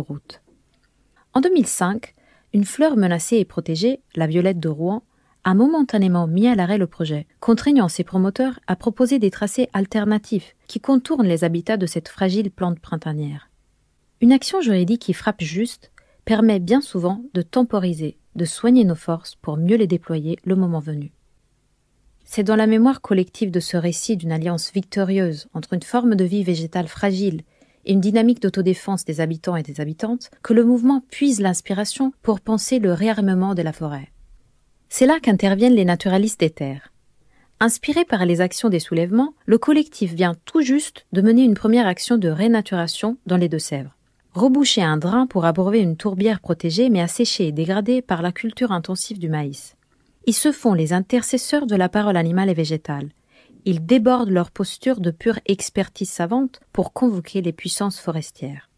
broute. En 2005, une fleur menacée et protégée, la violette de Rouen, a momentanément mis à l'arrêt le projet, contraignant ses promoteurs à proposer des tracés alternatifs qui contournent les habitats de cette fragile plante printanière. Une action juridique qui frappe juste permet bien souvent de temporiser, de soigner nos forces pour mieux les déployer le moment venu. C'est dans la mémoire collective de ce récit d'une alliance victorieuse entre une forme de vie végétale fragile et une dynamique d'autodéfense des habitants et des habitantes que le mouvement puise l'inspiration pour penser le réarmement de la forêt. C'est là qu'interviennent les naturalistes des terres. Inspiré par les actions des soulèvements, le collectif vient tout juste de mener une première action de rénaturation dans les Deux-Sèvres. Reboucher un drain pour abreuver une tourbière protégée mais asséchée et dégradée par la culture intensive du maïs. Ils se font les intercesseurs de la parole animale et végétale. Ils débordent leur posture de pure expertise savante pour convoquer les puissances forestières.